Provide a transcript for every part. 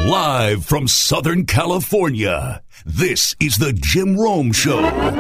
Live from Southern California, this is the Jim Rome Show.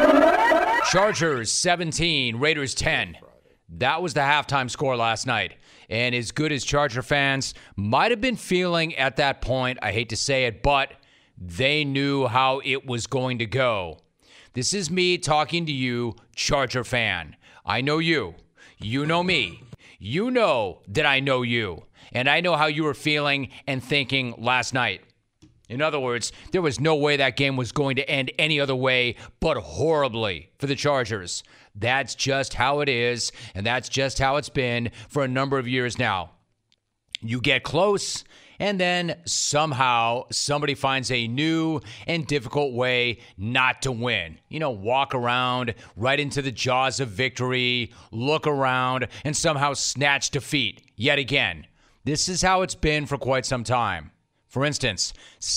Chargers 17, Raiders 10. That was the halftime score last night. And as good as Charger fans might have been feeling at that point, I hate to say it, but they knew how it was going to go. This is me talking to you, Charger fan. I know you. You know me. You know that I know you. And I know how you were feeling and thinking last night. In other words, there was no way that game was going to end any other way but horribly for the Chargers. That's just how it is, and that's just how it's been for a number of years now. You get close, and then somehow somebody finds a new and difficult way not to win. You know, walk around right into the jaws of victory, look around, and somehow snatch defeat yet again. This is how it's been for quite some time. For instance,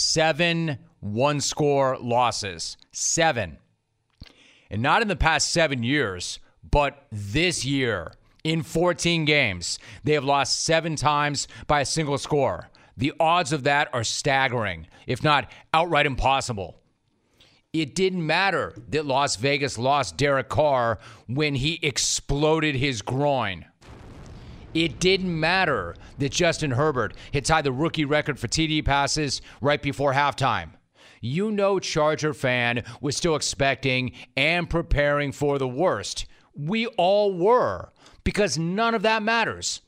7 one-score losses. 7. And not in the past 7 years, but this year, in 14 games, they have lost 7 times by a single score. The odds of that are staggering, if not outright impossible. It didn't matter that Las Vegas lost Derek Carr when he exploded his groin. It didn't matter that Justin Herbert had tied the rookie record for TD passes right before halftime. You know, Charger fan was still expecting and preparing for the worst. We all were, because none of that matters.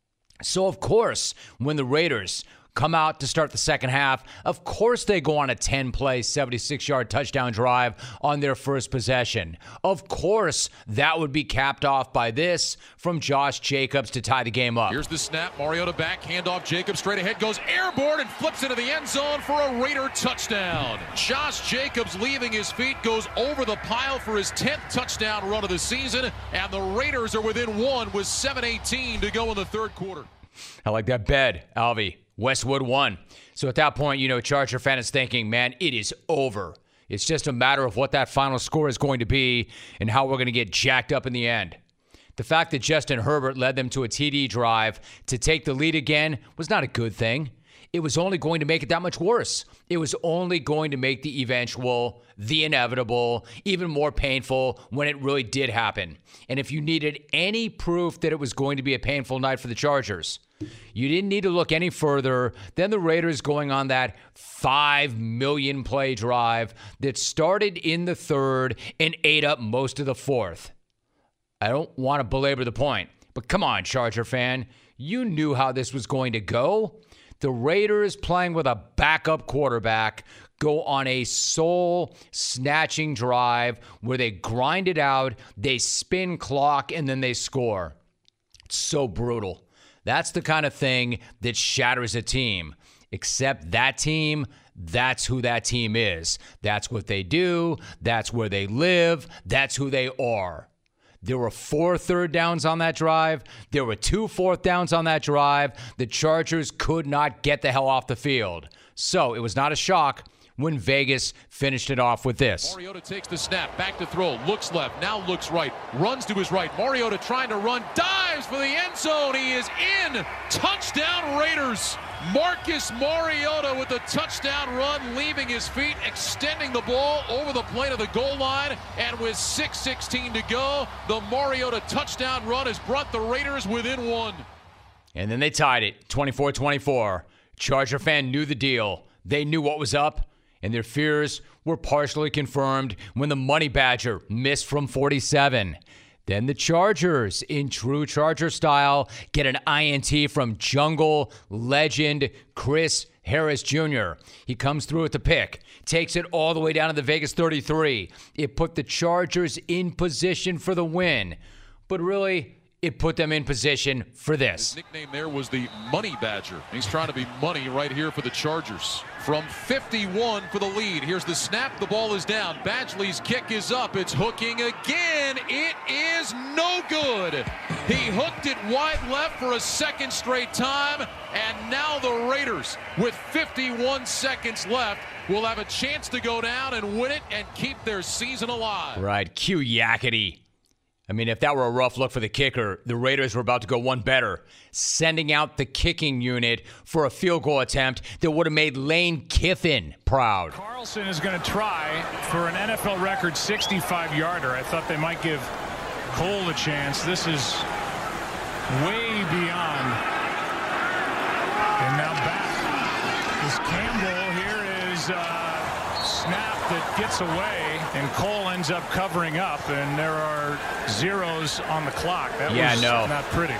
So, of course, when the Raiders come out to start the second half, of course they go on a 10-play, 76-yard touchdown drive on their first possession. Of course, that would be capped off by this from Josh Jacobs to tie the game up. Here's the snap. Mariota back, handoff. Jacobs straight ahead, goes airborne and flips into the end zone for a Raider touchdown. Josh Jacobs leaving his feet, goes over the pile for his 10th touchdown run of the season, and the Raiders are within 1 with 7:18 to go in the third quarter. I like that bed, Alvy. Westwood won. So at that point, you know, Charger fan is thinking, man, it is over. It's just a matter of what that final score is going to be and how we're going to get jacked up in the end. The fact that Justin Herbert led them to a TD drive to take the lead again was not a good thing. It was only going to make it that much worse. It was only going to make the eventual, the inevitable, even more painful when it really did happen. And if you needed any proof that it was going to be a painful night for the Chargers, you didn't need to look any further than the Raiders going on that 5 million play drive that started in the third and ate up most of the fourth. I don't want to belabor the point, but come on, Charger fan. You knew how this was going to go. The Raiders, playing with a backup quarterback, go on a soul-snatching drive where they grind it out, they spin clock, and then they score. It's so brutal. That's the kind of thing that shatters a team. Except that team, that's who that team is. That's what they do. That's where they live. That's who they are. There were 4 third downs on that drive. There were 2 fourth downs on that drive. The Chargers could not get the hell off the field. So it was not a shock when Vegas finished it off with this. Mariota takes the snap, back to throw, looks left, now looks right, runs to his right. Mariota trying to run, dives for the end zone. He is in. Touchdown Raiders. Marcus Mariota with the touchdown run, leaving his feet, extending the ball over the plane of the goal line, and with 6:16 to go, the Mariota touchdown run has brought the Raiders within 1. And then they tied it, 24-24. Charger fan knew the deal. They knew what was up, and their fears were partially confirmed when the Money Badger missed from 47. Then the Chargers, in true Charger style, get an INT from Jungle legend Chris Harris Jr. He comes through with the pick, takes it all the way down to the Vegas 33. It put the Chargers in position for the win. But really, it put them in position for this. His nickname there was the Money Badger. He's trying to be money right here for the Chargers. From 51 for the lead. Here's the snap. The ball is down. Badgley's kick is up. It's hooking again. It is no good. He hooked it wide left for a second straight time. And now the Raiders, with 51 seconds left, will have a chance to go down and win it and keep their season alive. Right. Cue Yakety. I mean, if that were a rough look for the kicker, the Raiders were about to go one better, sending out the kicking unit for a field goal attempt that would have made Lane Kiffin proud. Carlson is going to try for an NFL record 65-yarder. I thought they might give Cole a chance. This is way beyond. And now back is Campbell. Here is snap that gets away, and Cole ends up covering up, and there are zeros on the clock. That was not pretty.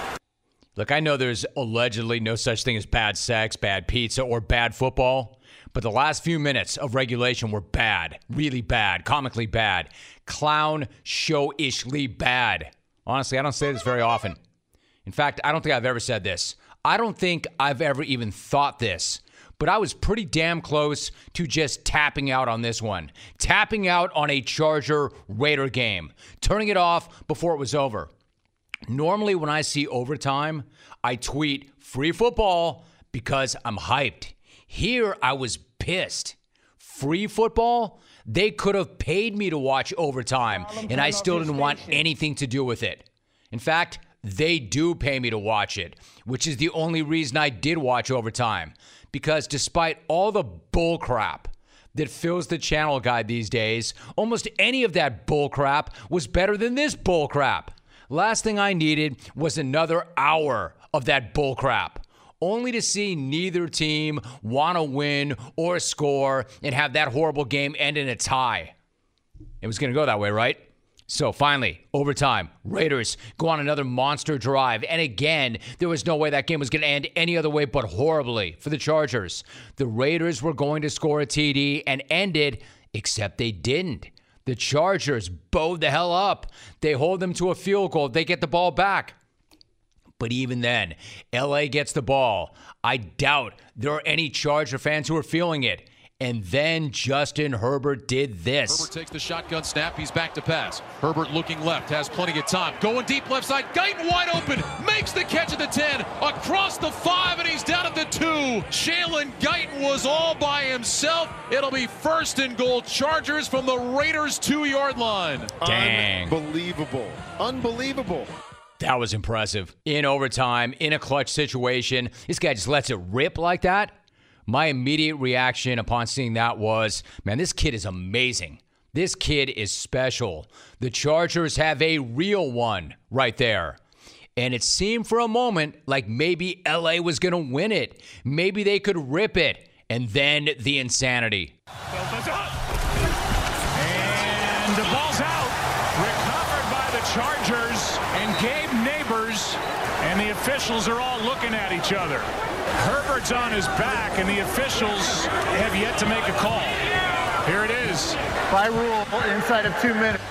Look, I know there's allegedly no such thing as bad sex, bad pizza, or bad football, but the last few minutes of regulation were bad, really bad, comically bad, clown show-ishly bad. Honestly, I don't say this very often. In fact, I don't think I've ever said this. I don't think I've ever even thought this. But I was pretty damn close to just tapping out on this one. Tapping out on a Charger-Raider game. Turning it off before it was over. Normally when I see overtime, I tweet free football because I'm hyped. Here I was pissed. Free football? They could have paid me to watch overtime, and I still didn't want anything to do with it. In fact, they do pay me to watch it, which is the only reason I did watch overtime. Because despite all the bull crap that fills the channel guide these days, almost any of that bull crap was better than this bull crap. Last thing I needed was another hour of that bull crap, only to see neither team want to win or score and have that horrible game end in a tie. It was going to go that way, right? So finally, overtime, Raiders go on another monster drive. And again, there was no way that game was going to end any other way but horribly for the Chargers. The Raiders were going to score a TD and end it, except they didn't. The Chargers bowed the hell up. They hold them to a field goal. They get the ball back. But even then, LA gets the ball. I doubt there are any Charger fans who are feeling it. And then Justin Herbert did this. Herbert takes the shotgun snap. He's back to pass. Herbert looking left, has plenty of time. Going deep left side. Guyton wide open. Makes the catch at the 10. Across the 5, and he's down at the 2. Jalen Guyton was all by himself. It'll be 1st and goal, Chargers from the Raiders' 2-yard line. Dang. Unbelievable. That was impressive. In overtime, in a clutch situation, this guy just lets it rip like that. My immediate reaction upon seeing that was, man, this kid is amazing. This kid is special. The Chargers have a real one right there. And it seemed for a moment like maybe LA was going to win it. Maybe they could rip it. And then the insanity. And the ball's out. Recovered by the Chargers and Gabe Neighbors. And the officials are all looking at each other. Herbert's on his back, and the officials have yet to make a call. Here it is. By rule, inside of 2 minutes,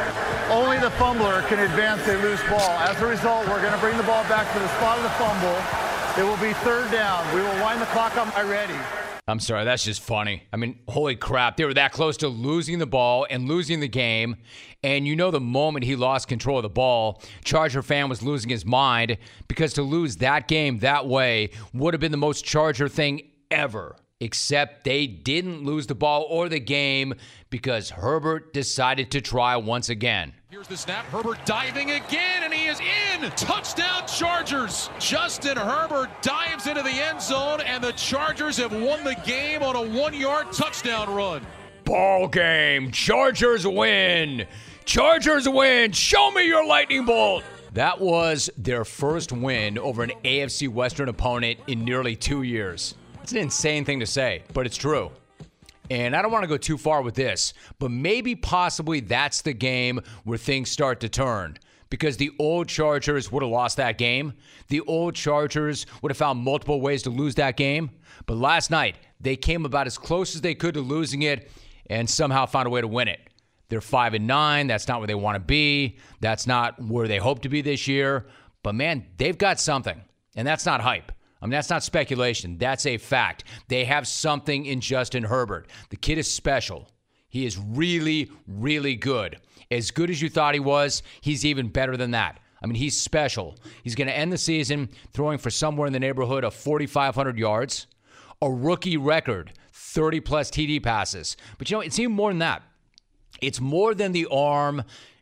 only the fumbler can advance a loose ball. As a result, we're going to bring the ball back to the spot of the fumble. It will be 3rd down. We will wind the clock up. I'm ready. I'm sorry, that's just funny. I mean, holy crap. They were that close to losing the ball and losing the game. And you know the moment he lost control of the ball, Charger fan was losing his mind, because to lose that game that way would have been the most Charger thing ever. Except they didn't lose the ball or the game because Herbert decided to try once again. Here's the snap. Herbert diving again, and he is in. Touchdown, Chargers. Justin Herbert dives into the end zone, and the Chargers have won the game on a 1-yard touchdown run. Ball game. Chargers win. Chargers win. Show me your lightning bolt. That was their first win over an AFC Western opponent in nearly 2 years. It's an insane thing to say, but it's true. And I don't want to go too far with this, but maybe possibly that's the game where things start to turn. Because the old Chargers would have lost that game. The old Chargers would have found multiple ways to lose that game. But last night, they came about as close as they could to losing it and somehow found a way to win it. They're 5-9. That's not where they want to be. That's not where they hope to be this year. But man, they've got something. And that's not hype. I mean, that's not speculation. That's a fact. They have something in Justin Herbert. The kid is special. He is really, really good. As good as you thought he was, he's even better than that. I mean, he's special. He's going to end the season throwing for somewhere in the neighborhood of 4,500 yards, a rookie record, 30-plus TD passes. But, you know, it's even more than that. It's more than the arm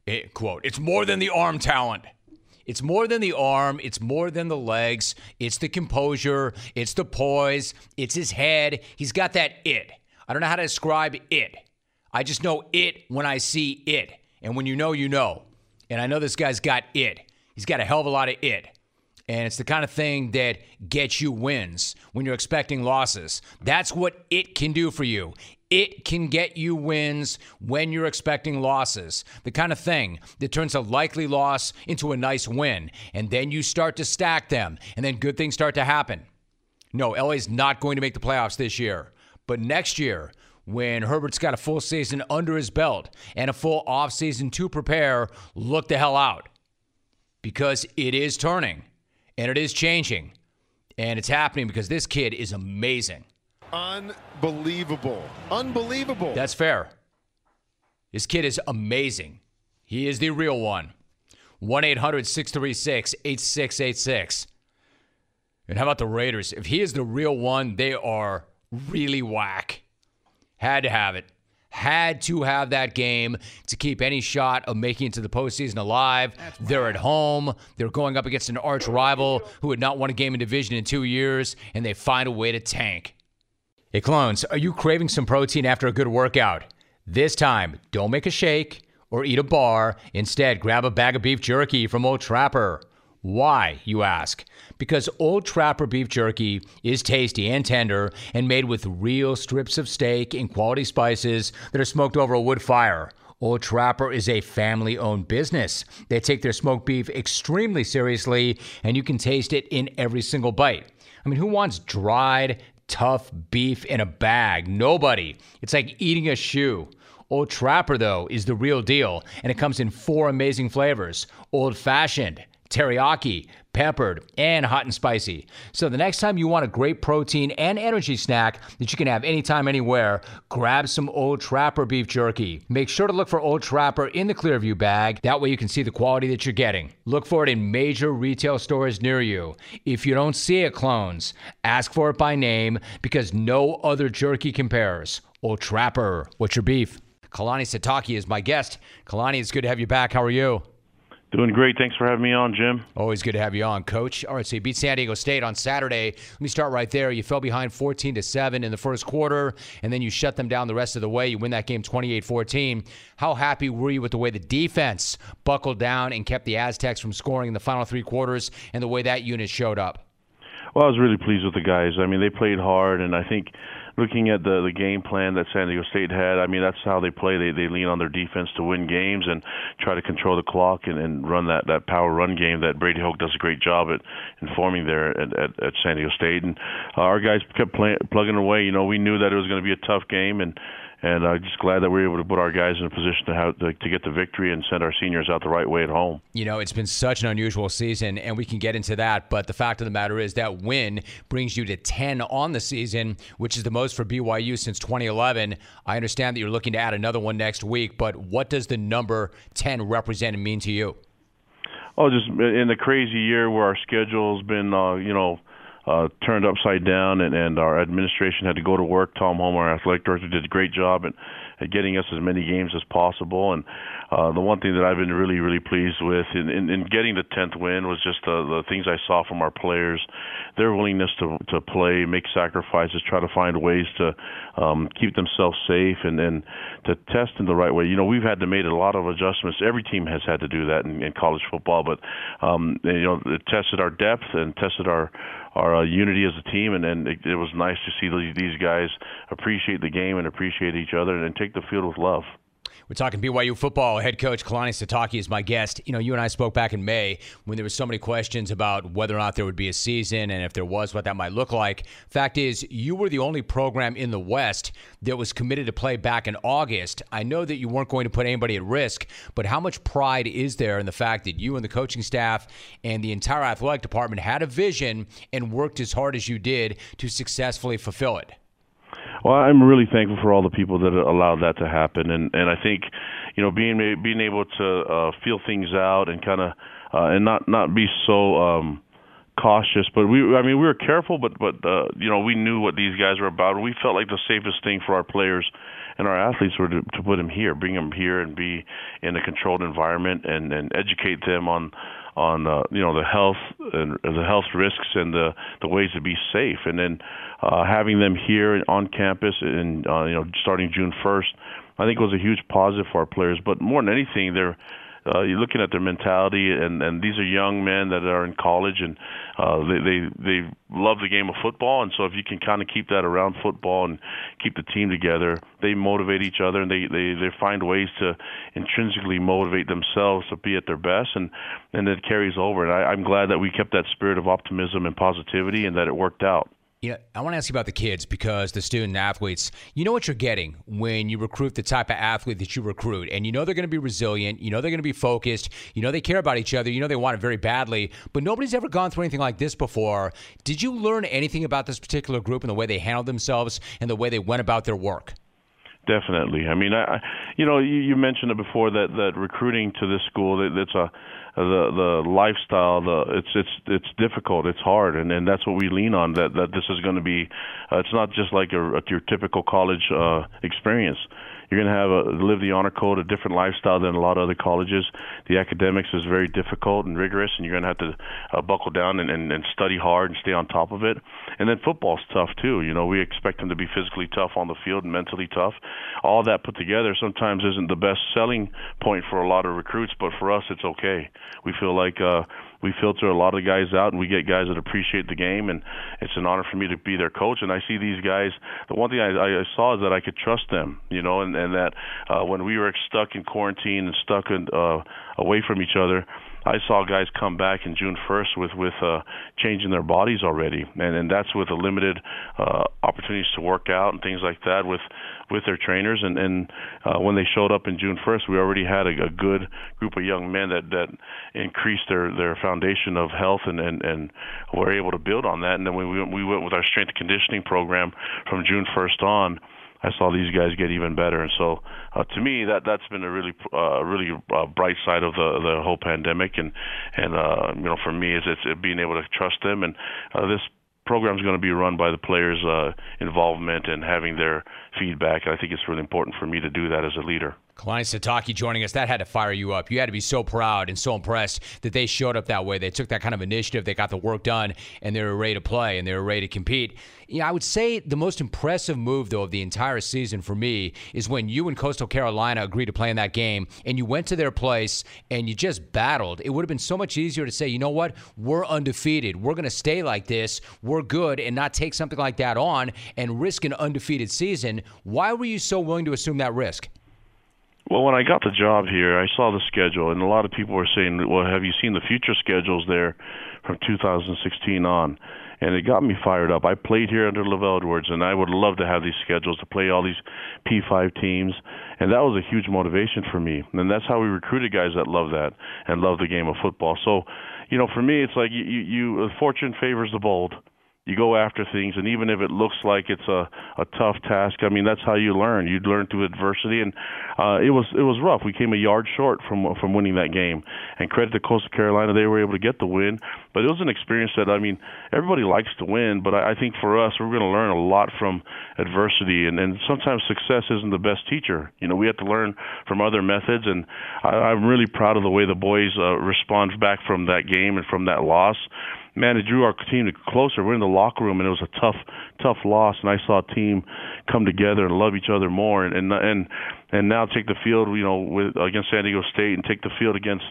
Quote, it's more than the arm talent. It's more than the arm. It's more than the legs. It's the composure. It's the poise. It's his head. He's got that it. I don't know how to describe it. I just know it when I see it. And when you know, you know. And I know this guy's got it. He's got a hell of a lot of it. And it's the kind of thing that gets you wins when you're expecting losses. That's what it can do for you. It can get you wins when you're expecting losses. The kind of thing that turns a likely loss into a nice win. And then you start to stack them. And then good things start to happen. No, LA's not going to make the playoffs this year. But next year, when Herbert's got a full season under his belt and a full offseason to prepare, look the hell out. Because it is turning. And it is changing. And it's happening because this kid is amazing. Unbelievable. Unbelievable. That's fair. This kid is amazing. He is the real one. 1-800-636-8686. And how about the Raiders? If he is the real one, they are really whack. Had to have it. Had to have that game to keep any shot of making it to the postseason alive. They're at home. They're going up against an arch rival who had not won a game in division in 2 years, and they find a way to tank. Hey, clones, are you craving some protein after a good workout? This time, don't make a shake or eat a bar. Instead, grab a bag of beef jerky from Old Trapper. Why, you ask? Because Old Trapper beef jerky is tasty and tender and made with real strips of steak and quality spices that are smoked over a wood fire. Old Trapper is a family-owned business. They take their smoked beef extremely seriously, and you can taste it in every single bite. I mean, who wants dried, tough beef in a bag? Nobody. It's like eating a shoe. Old Trapper, though, is the real deal, and it comes in 4 amazing flavors: old-fashioned, teriyaki, peppered, and hot and spicy. So the next time you want a great protein and energy snack that you can have anytime, anywhere, grab some Old Trapper beef jerky. Make sure to look for Old Trapper in the Clearview bag. That way you can see the quality that you're getting. Look for it in major retail stores near you. If you don't see it, clones, ask for it by name because no other jerky compares. Old Trapper, what's your beef? Kalani Sitake is my guest. Kalani, it's good to have you back. How are you? Doing great. Thanks for having me on, Jim. Always good to have you on, Coach. All right, so you beat San Diego State on Saturday. Let me start right there. You fell behind 14-7 in the first quarter, and then you shut them down the rest of the way. You win that game 28-14. How happy were you with the way the defense buckled down and kept the Aztecs from scoring in the final 3 quarters and the way that unit showed up? Well, I was really pleased with the guys. I mean, they played hard, and I think looking at the game plan that San Diego State had, I mean, that's how they play. They lean on their defense to win games and try to control the clock and run that power run game that Brady Hoke does a great job at informing there at San Diego State. And our guys kept plugging away. You know, we knew that it was going to be a tough game, and I'm just glad that we were able to put our guys in a position to get the victory and send our seniors out the right way at home. You know, it's been such an unusual season, and we can get into that, but the fact of the matter is that win brings you to 10 on the season, which is the most for BYU since 2011. I understand that you're looking to add another one next week, but what does the number 10 represent and mean to you? Oh, just in the crazy year where our schedule's been, turned upside down, and our administration had to go to work. Tom Holm, our athletic director, did a great job at getting us as many games as possible. And the one thing that I've been really, really pleased with in getting the 10th win was just the things I saw from our players, their willingness to play, make sacrifices, try to find ways to keep themselves safe, and then to test in the right way. You know, we've had to make a lot of adjustments. Every team has had to do that in college football, but it tested our depth and tested our unity as a team, and it was nice to see these guys appreciate the game and appreciate each other and take the field with love. We're talking BYU football. Head coach Kalani Sitake is my guest. You know, you and I spoke back in May when there were so many questions about whether or not there would be a season, and if there was, what that might look like. Fact is, you were the only program in the West that was committed to play back in August. I know that you weren't going to put anybody at risk, but how much pride is there in the fact that you and the coaching staff and the entire athletic department had a vision and worked as hard as you did to successfully fulfill it? Well, I'm really thankful for all the people that allowed that to happen, and I think, you know, being able to feel things out and kind of and not be so cautious, but we were careful, but we knew what these guys were about. We felt like the safest thing for our players and our athletes were to put them here, bring them here, and be in a controlled environment, and educate them on the health and the health risks and the ways to be safe. And then having them here on campus and starting June 1st, I think was a huge positive for our players. But more than anything, you're looking at their mentality, and these are young men that are in college, and they love the game of football. And so if you can kind of keep that around football and keep the team together, they motivate each other, and they find ways to intrinsically motivate themselves to be at their best, and it carries over. And I'm glad that we kept that spirit of optimism and positivity, and that it worked out. Yeah, I want to ask you about the kids, because the student athletes, you know what you're getting when you recruit the type of athlete that you recruit. And you know they're going to be resilient. You know they're going to be focused. You know they care about each other. You know they want it very badly. But nobody's ever gone through anything like this before. Did you learn anything about this particular group and the way they handled themselves and the way they went about their work? Definitely. I mean, you mentioned it before that recruiting to this school, the lifestyle, it's difficult, it's hard, and that's what we lean on. That this is going to be, it's not just like your typical college experience. You're going to live the honor code, a different lifestyle than a lot of other colleges. The academics is very difficult and rigorous, and you're going to have to buckle down and study hard and stay on top of it. And then football's tough too. We expect them to be physically tough on the field and mentally tough. All that put together sometimes isn't the best selling point for a lot of recruits, but for us it's okay. We feel like we filter a lot of guys out, and we get guys that appreciate the game, and it's an honor for me to be their coach. And I see these guys, the one thing I saw is that I could trust them, and that when we were stuck in quarantine and stuck away from each other, I saw guys come back in June 1st with changing their bodies already, and that's with a limited opportunities to work out and things like that with their trainers. And when they showed up in June 1st, we already had a good group of young men that increased their foundation of health and were able to build on that. And then when we went with our strength and conditioning program from June 1st on, I saw these guys get even better. And so to me, that's been a really bright side of the whole pandemic. And for me, it's being able to trust them. And this program is going to be run by the players' involvement and having their feedback. I think it's really important for me to do that as a leader. Kalani Sitake joining us. That had to fire you up. You had to be so proud and so impressed that they showed up that way. They took that kind of initiative. They got the work done, and they were ready to play, and they were ready to compete. I would say the most impressive move, though, of the entire season for me is when you and Coastal Carolina agreed to play in that game, and you went to their place, and you just battled. It would have been so much easier to say, you know what, we're undefeated. We're going to stay like this. We're good, and not take something like that on and risk an undefeated season. Why were you so willing to assume that risk? Well, when I got the job here, I saw the schedule, and a lot of people were saying, well, have you seen the future schedules there from 2016 on? And it got me fired up. I played here under LaVell Edwards, and I would love to have these schedules to play all these P5 teams, and that was a huge motivation for me. And that's how we recruited guys that love that and love the game of football. So, for me, it's like fortune favors the bold. You go after things, and even if it looks like it's a tough task, I mean, that's how you learn. You learn through adversity, and it was rough. We came a yard short from winning that game, and credit to Coastal Carolina, they were able to get the win. But it was an experience that, everybody likes to win, but I think for us, we're going to learn a lot from adversity, and sometimes success isn't the best teacher. We have to learn from other methods, and I'm really proud of the way the boys respond back from that game and from that loss. Man, it drew our team closer. We're in the locker room, and it was a tough loss. And I saw a team come together and love each other more, and now take the field, against San Diego State, and take the field against,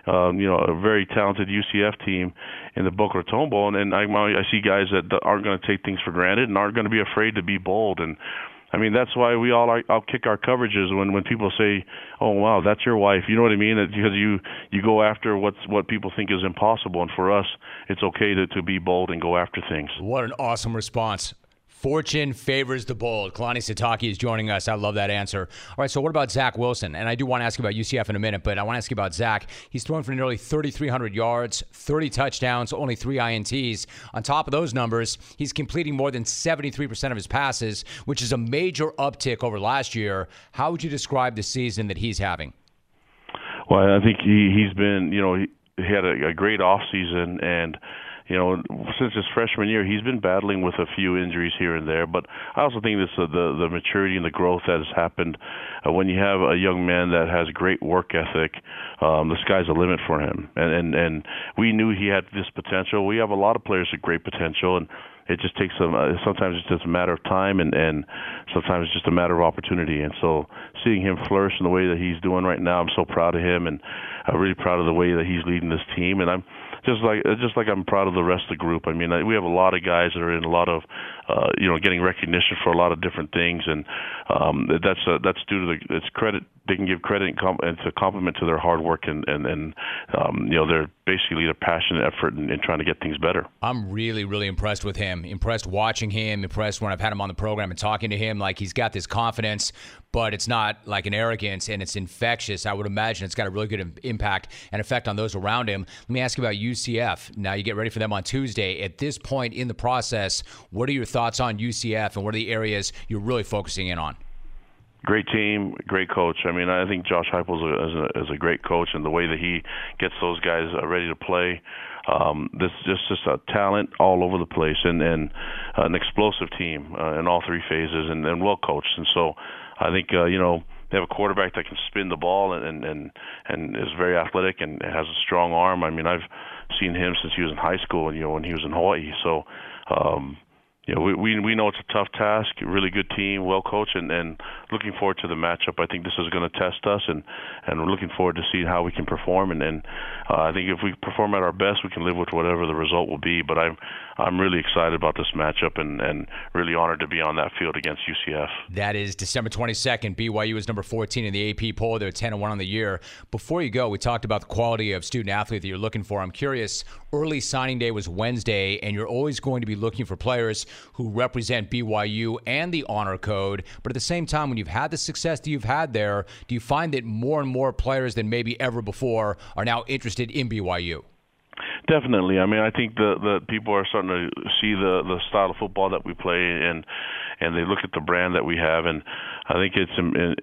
a very talented UCF team in the Boca Raton Bowl. And I see guys that aren't going to take things for granted and aren't going to be afraid to be bold. And that's why we all outkick our coverages when people say, "Oh, wow, that's your wife." You know what I mean? Because you go after what people think is impossible, and for us, it's okay to be bold and go after things. What an awesome response. Fortune favors the bold. Kalani Sitake is joining us. I love that answer. All right, so what about Zach Wilson? And I do want to ask you about UCF in a minute, but I want to ask you about Zach. He's thrown for nearly 3,300 yards, 30 touchdowns, only 3 INTs. On top of those numbers, he's completing more than 73% of his passes, which is a major uptick over last year. How would you describe the season that he's having? Well, I think he's been, he had a great offseason, and since his freshman year, he's been battling with a few injuries here and there. But I also think this the maturity and the growth that has happened when you have a young man that has great work ethic. The sky's the limit for him, and we knew he had this potential. We have a lot of players with great potential, and it just takes sometimes it's just a matter of time, and sometimes it's just a matter of opportunity. And so seeing him flourish in the way that he's doing right now, I'm so proud of him, and I'm really proud of the way that he's leading this team. And I'm just like I'm proud of the rest of the group. I mean, we have a lot of guys that are in a lot of getting recognition for a lot of different things, and that's due to it's credit. They can give credit and it's a compliment to their hard work and they're basically their passion and effort in trying to get things better. I'm really, really impressed with him. Impressed watching him. Impressed when I've had him on the program and talking to him. Like, he's got this confidence, but it's not like an arrogance, and it's infectious. I would imagine it's got a really good impact and effect on those around him. Let me ask you about UCF. Now you get ready for them on Tuesday. At this point in the process, what are your thoughts on UCF, and what are the areas you're really focusing in on? Great team, great coach. I mean, I think Josh Heupel is a great coach, and the way that he gets those guys ready to play. This is just a talent all over the place, and an explosive team in all three phases, and well coached. And so I think they have a quarterback that can spin the ball and is very athletic and has a strong arm. I mean, I've seen him since he was in high school, and when he was in Hawaii. So. We know it's a tough task, a really good team, well coached, and looking forward to the matchup. I think this is going to test us, and we're looking forward to seeing how we can perform. And I think if we perform at our best, we can live with whatever the result will be. But I'm really excited about this matchup and really honored to be on that field against UCF. That is December 22nd. BYU is number 14 in the AP poll. They're 10-1 on the year. Before you go, we talked about the quality of student athlete that you're looking for. I'm curious, early signing day was Wednesday, and you're always going to be looking for players who represent BYU and the honor code. But at the same time, when you've had the success that you've had there, do you find that more and more players than maybe ever before are now interested in BYU? Definitely. I mean, I think the people are starting to see the style of football that we play, and they look at the brand that we have, and I think it's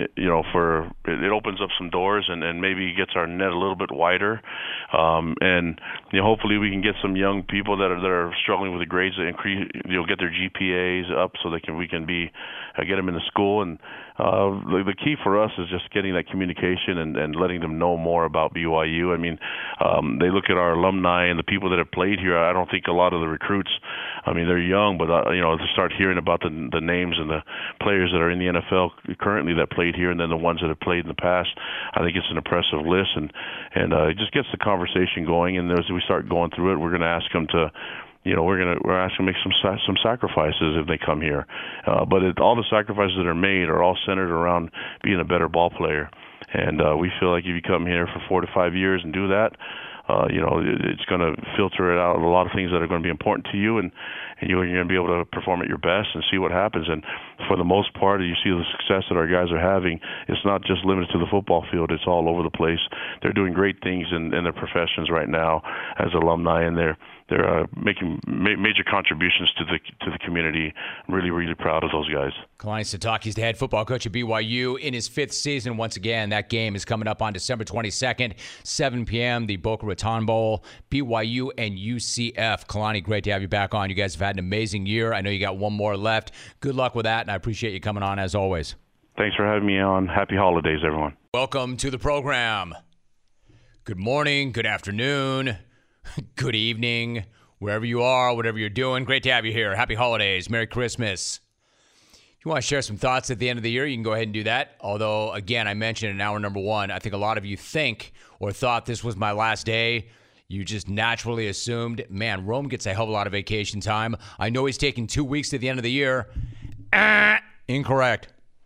it opens up some doors and maybe gets our net a little bit wider, and hopefully we can get some young people that are struggling with the grades to increase, get their GPAs up so we can get them into school. And the key for us is just getting that communication and letting them know more about BYU. I mean, they look at our alumni and the people that have played here. I don't think a lot of the recruits, I mean, they're young, but to start hearing about the names and the players that are in the NFL currently that played here, and then the ones that have played in the past, I think it's an impressive list, and it just gets the conversation going. And as we start going through it, we're going to ask them to. We're asking to make some sacrifices if they come here, but all the sacrifices that are made are all centered around being a better ball player, and we feel like if you come here for 4 to 5 years and do that, it's going to filter it out a lot of things that are going to be important to you, and you're going to be able to perform at your best and see what happens. And for the most part, you see the success that our guys are having. It's not just limited to the football field. It's all over the place. They're doing great things in their professions right now as alumni, and they're making major contributions to the community. I'm really, really proud of those guys. Kalani Sitake is the head football coach at BYU in his 5th season. Once again, that game is coming up on December 22nd, 7 p.m., the Boca Raton Bowl, BYU and UCF. Kalani, great to have you back on. You guys have had an amazing year. I know you got one more left. Good luck with that, and I appreciate you coming on as always. Thanks for having me on. Happy holidays, everyone. Welcome to the program. Good morning, good afternoon, good evening, wherever you are, whatever you're doing. Great to have you here. Happy holidays. Merry Christmas. If you want to share some thoughts at the end of the year, you can go ahead and do that. Although, again, I mentioned in hour number 1, I think a lot of you think or thought this was my last day. You just naturally assumed, man, Rome gets a hell of a lot of vacation time. I know he's taking 2 weeks at the end of the year. Incorrect.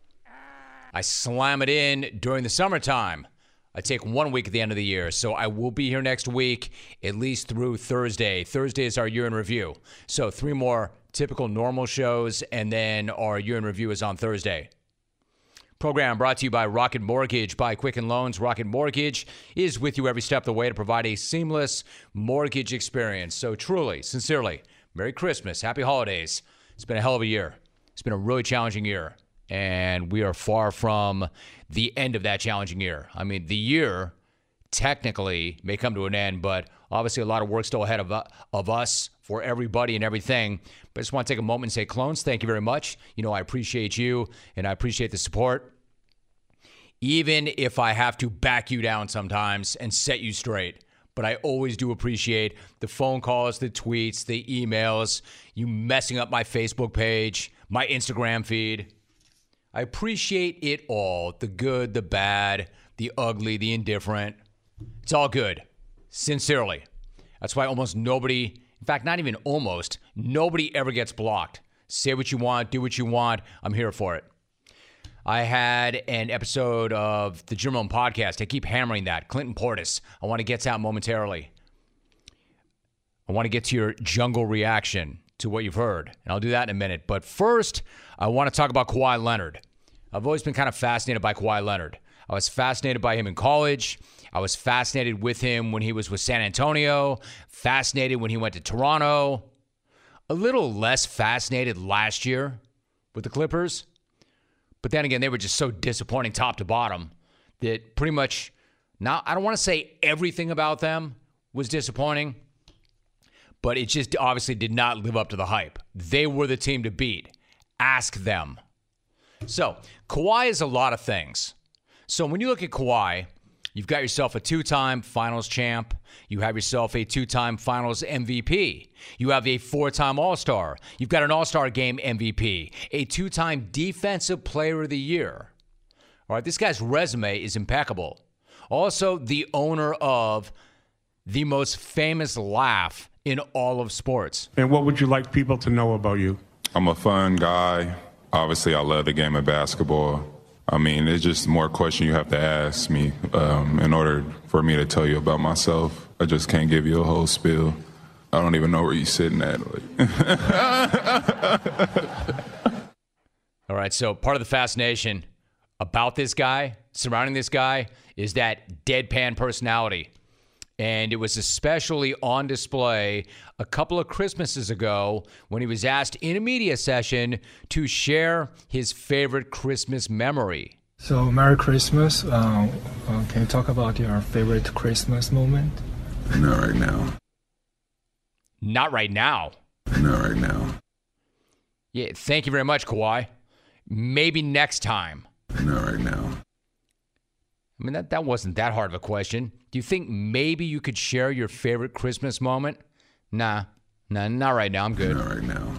I slam it in during the summertime. I take 1 week at the end of the year, so I will be here next week, at least through Thursday. Thursday is our year in review. So 3 more typical normal shows, and then our year in review is on Thursday. Program brought to you by Rocket Mortgage by Quicken Loans. Rocket Mortgage is with you every step of the way to provide a seamless mortgage experience. So truly, sincerely, Merry Christmas, Happy Holidays. It's been a hell of a year. It's been a really challenging year. And we are far from the end of that challenging year. I mean, the year technically may come to an end, but obviously a lot of work still ahead of us for everybody and everything. But I just want to take a moment and say, Clones, thank you very much. I appreciate you, and I appreciate the support. Even if I have to back you down sometimes and set you straight. But I always do appreciate the phone calls, the tweets, the emails, you messing up my Facebook page, my Instagram feed. I appreciate it all. The good, the bad, the ugly, the indifferent. It's all good. Sincerely. That's why almost nobody, in fact, not even almost, nobody ever gets blocked. Say what you want, do what you want. I'm here for it. I had an episode of the Jim Rome podcast. I keep hammering that. Clinton Portis. I want to get to that momentarily. I want to get to your jungle reaction to what you've heard, and I'll do that in a minute. But first, I want to talk about Kawhi Leonard. I've always been kind of fascinated by Kawhi Leonard. I was fascinated by him in college. I was fascinated with him when he was with San Antonio. Fascinated when he went to Toronto. A little less fascinated last year with the Clippers. But then again, they were just so disappointing top to bottom that pretty much, now I don't want to say everything about them was disappointing, but it just obviously did not live up to the hype. They were the team to beat. Ask them. So Kawhi is a lot of things. So when you look at Kawhi, you've got yourself a two-time finals champ. You have yourself a two-time finals MVP. You have a four-time All-Star. You've got an All-Star game MVP, a two-time defensive player of the year. All right, this guy's resume is impeccable. Also, the owner of the most famous laugh in all of sports. And what would you like people to know about you? I'm a fun guy. Obviously, I love the game of basketball. I mean, it's just more questions you have to ask me in order for me to tell you about myself. I just can't give you a whole spiel. I don't even know where you're sitting at. All right, so part of the fascination about this guy, surrounding this guy, is that deadpan personality. And it was especially on display a couple of Christmases ago when he was asked in a media session to share his favorite Christmas memory. So, Merry Christmas. Can you talk about your favorite Christmas moment? Not right now. Not right now? Not right now. Yeah, thank you very much, Kawhi. Maybe next time. Not right now. I mean, that wasn't that hard of a question. Do you think maybe you could share your favorite Christmas moment? Nah, not right now. I'm good. Not right now.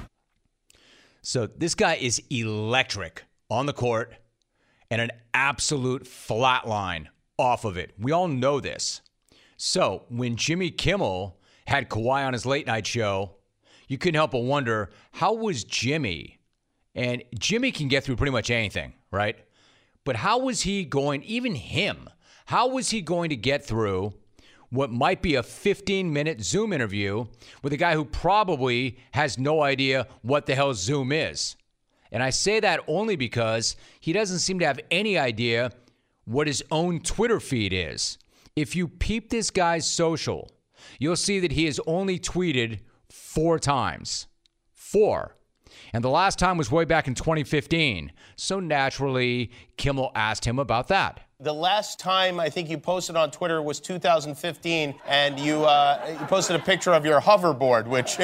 So this guy is electric on the court and an absolute flat line off of it. We all know this. So when Jimmy Kimmel had Kawhi on his late night show, you couldn't help but wonder, how was Jimmy? And Jimmy can get through pretty much anything, right? But how was he going, even him, how was he going to get through what might be a 15-minute Zoom interview with a guy who probably has no idea what the hell Zoom is? And I say that only because he doesn't seem to have any idea what his own Twitter feed is. If you peep this guy's social, you'll see that he has only tweeted 4 times. 4. And the last time was way back in 2015. So naturally, Kimmel asked him about that. The last time I think you posted on Twitter was 2015, and you posted a picture of your hoverboard, which...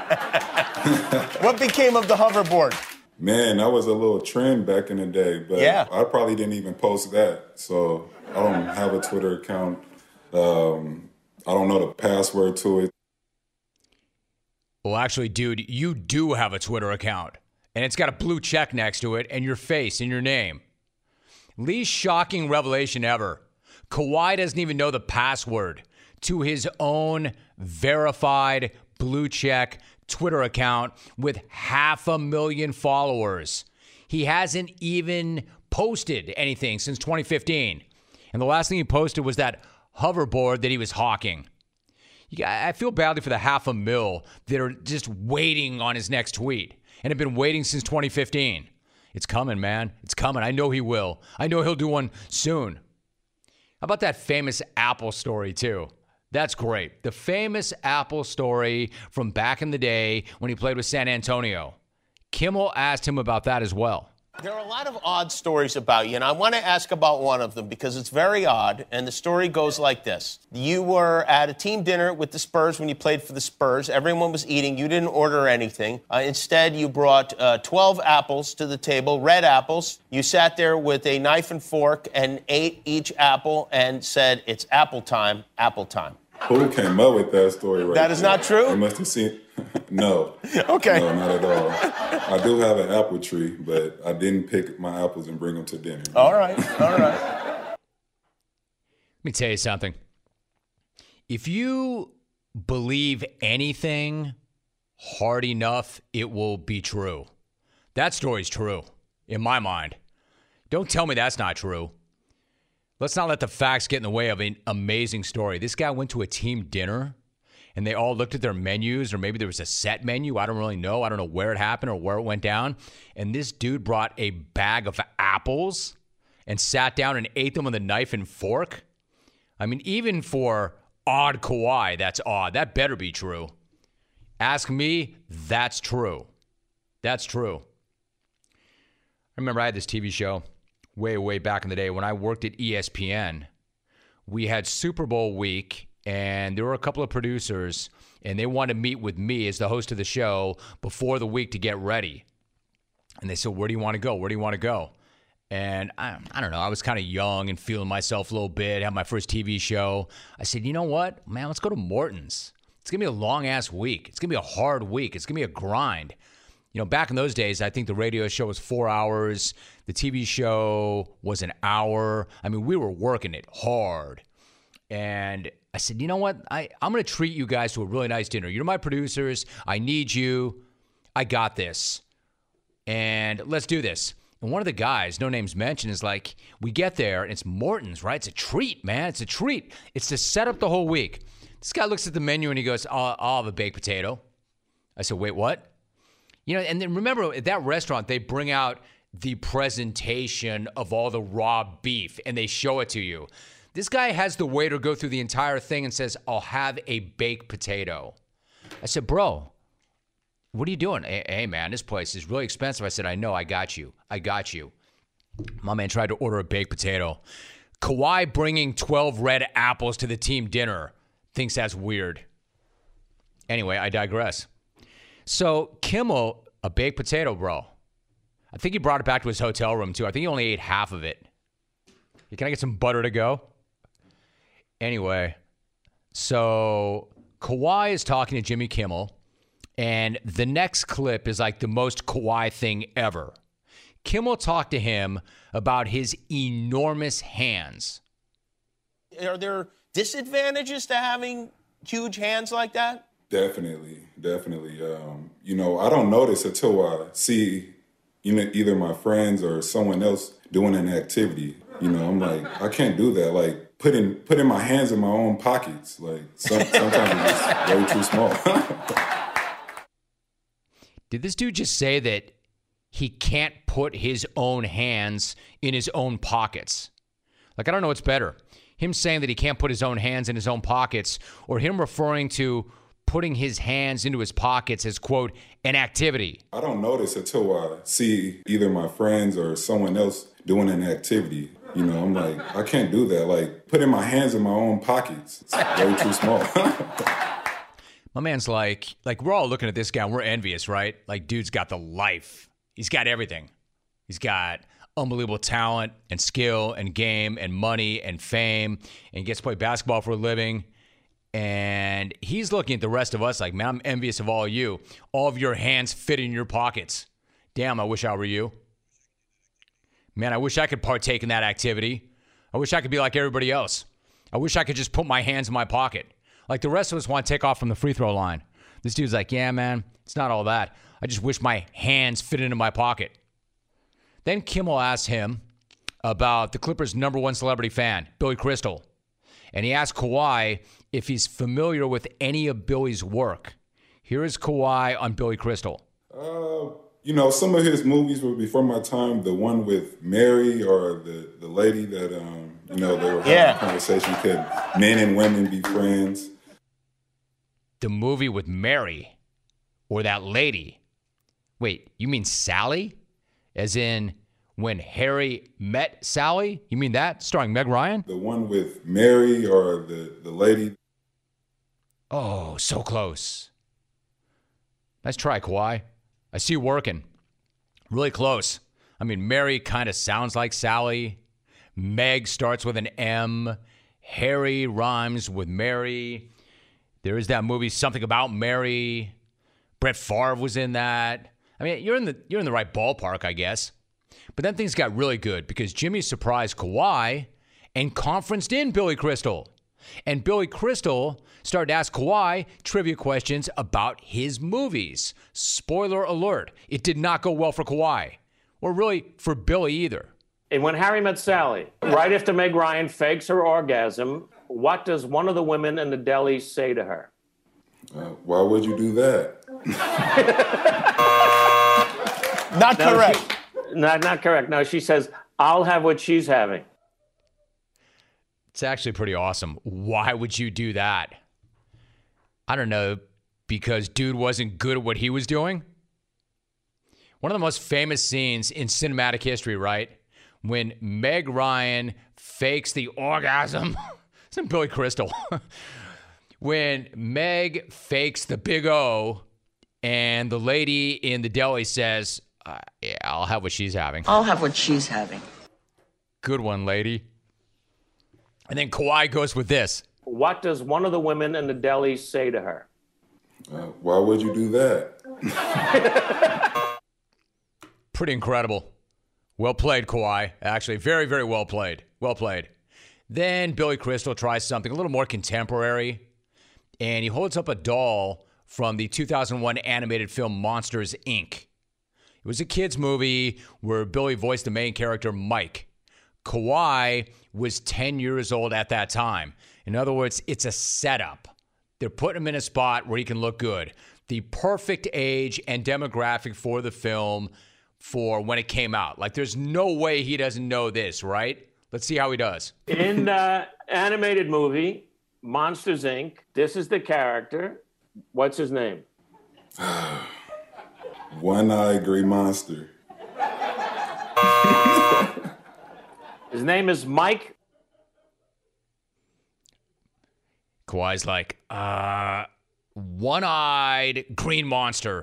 What became of the hoverboard? Man, that was a little trend back in the day, but yeah. I probably didn't even post that. So I don't have a Twitter account. I don't know the password to it. Well, actually, dude, you do have a Twitter account, and it's got a blue check next to it and your face and your name. Least shocking revelation ever. Kawhi doesn't even know the password to his own verified blue check Twitter account with 500,000 followers. He hasn't even posted anything since 2015. And the last thing he posted was that hoverboard that he was hawking. I feel badly for the 500,000 that are just waiting on his next tweet and have been waiting since 2015. It's coming, man. It's coming. I know he will. I know he'll do one soon. How about that famous Apple story, too? That's great. The famous Apple story from back in the day when he played with San Antonio. Kimmel asked him about that as well. There are a lot of odd stories about you, and I want to ask about one of them because it's very odd, and the story goes like this. You were at a team dinner with the Spurs when you played for the Spurs. Everyone was eating. You didn't order anything. Instead, you brought 12 apples to the table, red apples. You sat there with a knife and fork and ate each apple and said, "It's apple time, apple time." Who came up with that story right That is not true? You must have seen. No. Okay. No, not at all. I do have an apple tree, but I didn't pick my apples and bring them to dinner. All right. Let me tell you something. If you believe anything hard enough, it will be true. That story's true, in my mind. Don't tell me that's not true. Let's not let the facts get in the way of an amazing story. This guy went to a team dinner, and they all looked at their menus, or maybe there was a set menu. I don't really know. I don't know where it happened or where it went down. And this dude brought a bag of apples and sat down and ate them with a knife and fork. I mean, even for odd Kawhi, that's odd. That better be true. Ask me, that's true. That's true. I remember I had this TV show way back in the day when I worked at ESPN. We had Super Bowl week, and there were a couple of producers, and they wanted to meet with me as the host of the show before the week to get ready. And they said, "Where do you want to go? Where do you want to go?" And I don't know. I was kind of young and feeling myself a little bit, had my first TV show. I said, "You know what, man, let's go to Morton's. It's going to be a long-ass week. It's going to be a hard week. It's going to be a grind." You know, back in those days, I think the radio show was 4 hours. The TV show was an hour. I mean, we were working it hard. And I said, "You know what? I'm going to treat you guys to a really nice dinner. You're my producers. I need you. I got this. And let's do this." And one of the guys, no names mentioned, is like, we get there, and it's Morton's, right? It's a treat, man. It's a treat. It's to set up the whole week. This guy looks at the menu, and he goes, I'll have a baked potato. I said, "Wait, what?" You know, and then remember, at that restaurant, they bring out the presentation of all the raw beef, and they show it to you. This guy has the waiter go through the entire thing and says, "I'll have a baked potato." I said, "Bro, what are you doing?" Hey, man, this place is really expensive." I said, "I know, I got you. My man tried to order a baked potato. Kawhi bringing 12 red apples to the team dinner thinks that's weird. Anyway, I digress. So Kimmel, a baked potato, bro. I think he brought it back to his hotel room, too. I think he only ate half of it. Can I get some butter to go? Anyway, so Kawhi is talking to Jimmy Kimmel, and the next clip is like the most Kawhi thing ever. Kimmel talked to him about his enormous hands. Are there disadvantages to having huge hands like that? Definitely. You know, I don't notice until I see either my friends or someone else doing an activity. You know, I'm like, I can't do that. Like putting my hands in my own pockets. Like sometimes it's just way too small. Did this dude just say that he can't put his own hands in his own pockets? Like, I don't know what's better. Him saying that he can't put his own hands in his own pockets, or him referring to putting his hands into his pockets as, quote, an activity. I don't notice until I see either my friends or someone else doing an activity. You know, I'm like, I can't do that. Like, putting my hands in my own pockets, it's way too small. My man's like we're all looking at this guy and we're envious, right? Like, dude's got the life. He's got everything. He's got unbelievable talent and skill and game and money and fame, and he gets to play basketball for a living. And he's looking at the rest of us like, man, I'm envious of all of you. All of your hands fit in your pockets. Damn, I wish I were you. Man, I wish I could partake in that activity. I wish I could be like everybody else. I wish I could just put my hands in my pocket. Like the rest of us want to take off from the free throw line. This dude's like, yeah, man, it's not all that. I just wish my hands fit into my pocket. Then Kimmel asked him about the Clippers' #1 celebrity fan, Billy Crystal. And he asked Kawhi if he's familiar with any of Billy's work. Here is Kawhi on Billy Crystal. You know, some of his movies were before my time. The one with Mary, or the lady that, you know, they were having a conversation. Could men and women be friends? The movie with Mary, or that lady? Wait, you mean Sally? As in When Harry Met Sally? You mean that? Starring Meg Ryan? The one with Mary or the lady? Oh, so close. Nice try, Kawhi. I see you working. Really close. I mean, Mary kind of sounds like Sally. Meg starts with an M. Harry rhymes with Mary. There is that movie, Something About Mary. Brett Favre was in that. I mean, you're in the right ballpark, I guess. But then things got really good because Jimmy surprised Kawhi and conferenced in Billy Crystal. And Billy Crystal started to ask Kawhi trivia questions about his movies. Spoiler alert, it did not go well for Kawhi. Or really for Billy either. And when Harry Met Sally, right after Meg Ryan fakes her orgasm, what does one of the women in the deli say to her? Why would you do that? Not correct. Not correct. No, she says, I'll have what she's having. It's actually pretty awesome. Why would you do that? I don't know, because dude wasn't good at what he was doing? One of the most famous scenes in cinematic history, right? When Meg Ryan fakes the orgasm. It's in Billy Crystal. When Meg fakes the big O and the lady in the deli says, yeah, I'll have what she's having. I'll have what she's having. Good one, lady. And then Kawhi goes with this. What does one of the women in the deli say to her? Why would you do that? Pretty incredible. Well played, Kawhi. Actually, very, very well played. Well played. Then Billy Crystal tries something a little more contemporary, and he holds up a doll from the 2001 animated film Monsters, Inc. It was a kid's movie where Billy voiced the main character, Mike. Kawhi was 10 years old at that time. In other words, it's a setup. They're putting him in a spot where he can look good. The perfect age and demographic for the film for when it came out. Like, there's no way he doesn't know this, right? Let's see how he does. In the animated movie, Monsters, Inc., this is the character. What's his name? One-eyed gray monster. His name is Mike. Kawhi's like, one-eyed green monster.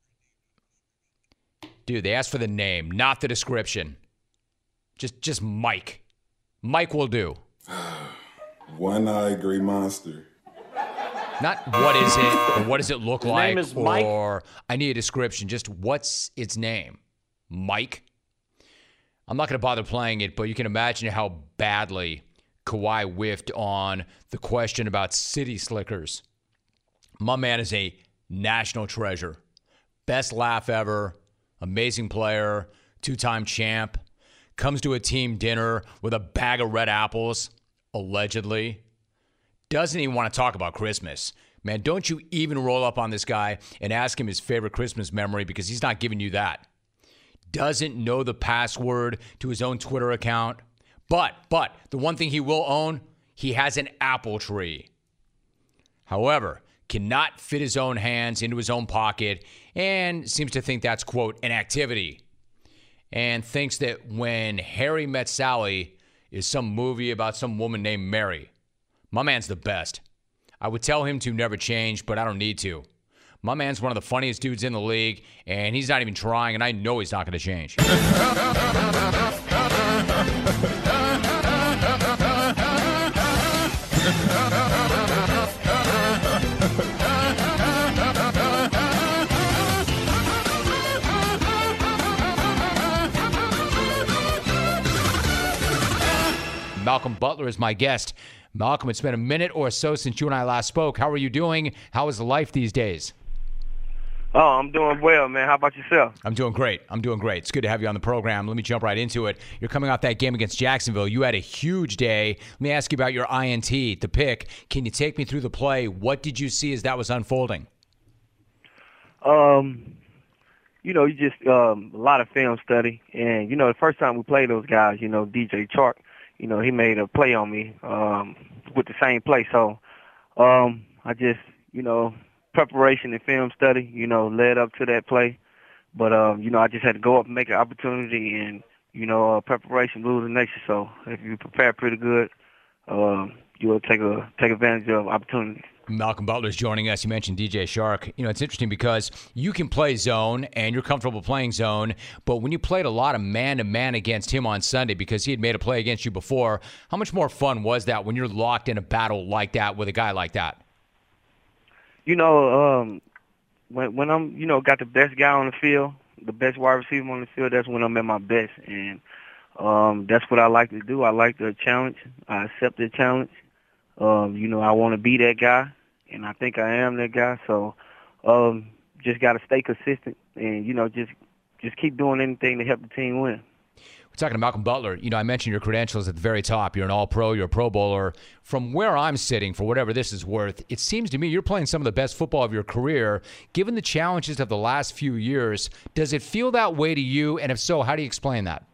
Dude, they asked for the name, not the description. Just Mike. Mike will do. One-eyed gray monster. Not what is it, or what does it look His like, name is Mike. or I need a description. Just what's its name? Mike? I'm not going to bother playing it, but you can imagine how badly Kawhi whiffed on the question about city slickers. My man is a national treasure. Best laugh ever. Amazing player. Two-time champ. Comes to a team dinner with a bag of red apples, allegedly. Doesn't even want to talk about Christmas. Man, don't you even roll up on this guy and ask him his favorite Christmas memory, because he's not giving you that. Doesn't know the password to his own Twitter account. But the one thing he will own, he has an apple tree. However, cannot fit his own hands into his own pocket and seems to think that's, quote, an activity. And thinks that When Harry Met Sally is some movie about some woman named Mary. My man's the best. I would tell him to never change, but I don't need to. My man's one of the funniest dudes in the league, and he's not even trying, and I know he's not going to change. Malcolm Butler is my guest. Malcolm, it's been a minute or so since you and I last spoke. How are you doing? How is life these days? Oh, I'm doing well, man. How about yourself? I'm doing great. It's good to have you on the program. Let me jump right into it. You're coming off that game against Jacksonville. You had a huge day. Let me ask you about your INT, the pick. Can you take me through the play? What did you see as that was unfolding? You just a lot of film study. And, the first time we played those guys, DJ Chark, he made a play on me with the same play. So I just, preparation and film study, led up to that play. But, I just had to go up and make an opportunity and, preparation rules of nature. So if you prepare pretty good, you'll take advantage of opportunities. Malcolm Butler's joining us. You mentioned DJ Chark. It's interesting because you can play zone and you're comfortable playing zone, but when you played a lot of man-to-man against him on Sunday because he had made a play against you before, how much more fun was that when you're locked in a battle like that with a guy like that? When I'm, got the best guy on the field, the best wide receiver on the field, that's when I'm at my best. And that's what I like to do. I like the challenge. I accept the challenge. I want to be that guy, and I think I am that guy. So just got to stay consistent and, just keep doing anything to help the team win. We're talking to Malcolm Butler. I mentioned your credentials at the very top. You're an All-Pro. You're a Pro Bowler. From where I'm sitting, for whatever this is worth, it seems to me you're playing some of the best football of your career. Given the challenges of the last few years, does it feel that way to you? And if so, how do you explain that?